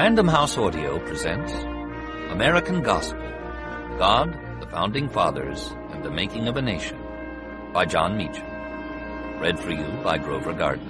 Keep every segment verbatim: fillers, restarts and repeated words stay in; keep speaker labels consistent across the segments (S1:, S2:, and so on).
S1: Random House Audio presents American Gospel, God, the Founding Fathers, and the Making of a Nation, by John Meacham. Read for you by Grover Gardner.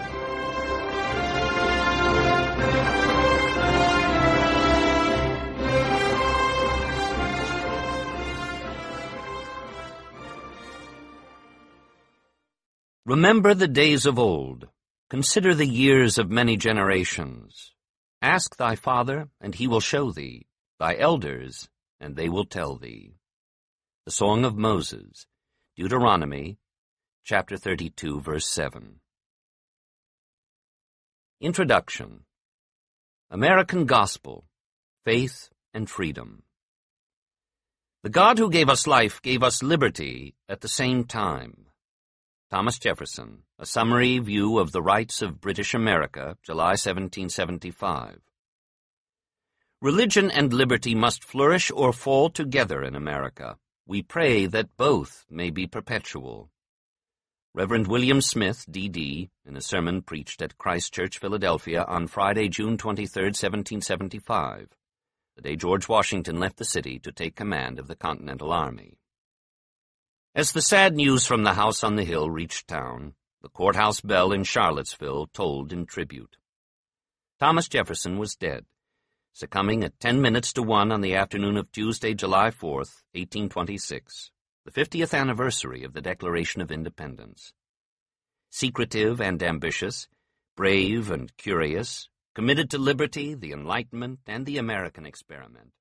S1: Remember the days of old. Consider the years of many generations. Ask thy father, and he will show thee, thy elders, and they will tell thee. The Song of Moses, Deuteronomy, chapter thirty-two, verse seven. Introduction. American Gospel, Faith and Freedom. The God who gave us life gave us liberty at the same time. Thomas Jefferson, A Summary View of the Rights of British America, July seventeen seventy-five. Religion and liberty must flourish or fall together in America. We pray that both may be perpetual. Reverend William Smith, D D, in a sermon preached at Christ Church, Philadelphia, on Friday, June twenty-third, seventeen seventy-five, the day George Washington left the city to take command of the Continental Army. As the sad news from the house on the hill reached town, the courthouse bell in Charlottesville tolled in tribute. Thomas Jefferson was dead, succumbing at ten minutes to one on the afternoon of Tuesday, July fourth, eighteen twenty-six, the fiftieth anniversary of the Declaration of Independence. Secretive and ambitious, brave and curious, committed to liberty, the Enlightenment, and the American experiment,